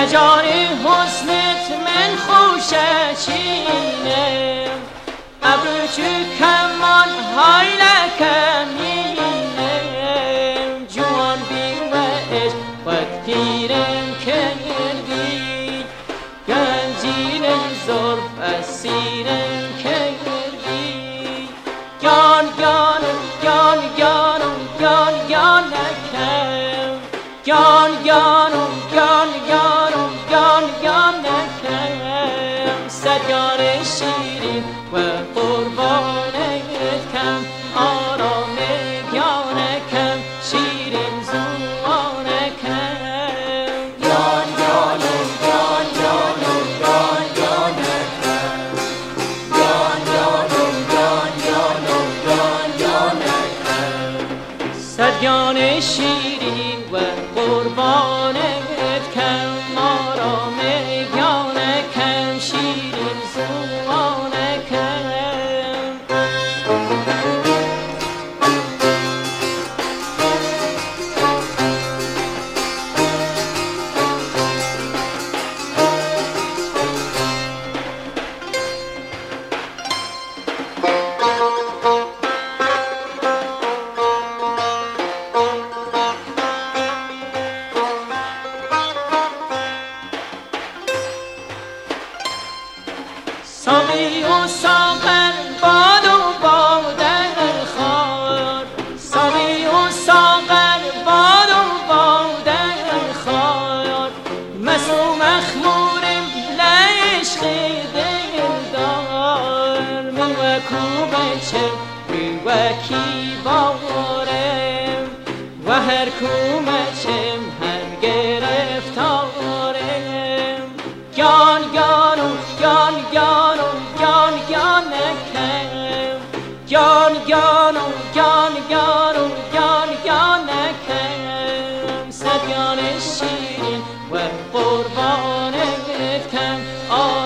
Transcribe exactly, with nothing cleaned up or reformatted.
جان حسنت من خوشچینم ابرو چو کمان های لکمینم جوان بیوش خود پیرم کردی گنجین زرف اسیرم کردی گان گانم گان گانم گان گان نکم گان گانم گان گانم گان گان نکم صد گان شیرین و قربانت کم آرام گانکم شیرین زوانکم گان گانم گان گانم گان گانکم گان گانم گان گانم گان گانکم صد گان شیرین و قربانت کم آرام گانکم شیرین زوانکم ساقی و ساغر باد و بادر خار ساقی و ساغر باد و بادر خار مست و مخمورم لعشق دلدار من وکو بچه من وکی بارم و هر کو مچم هر گرفتارم گان گانم گان گانم گان گانکم گان گانم گان گانم گان گانکم صد گان شیرین و قربانت کم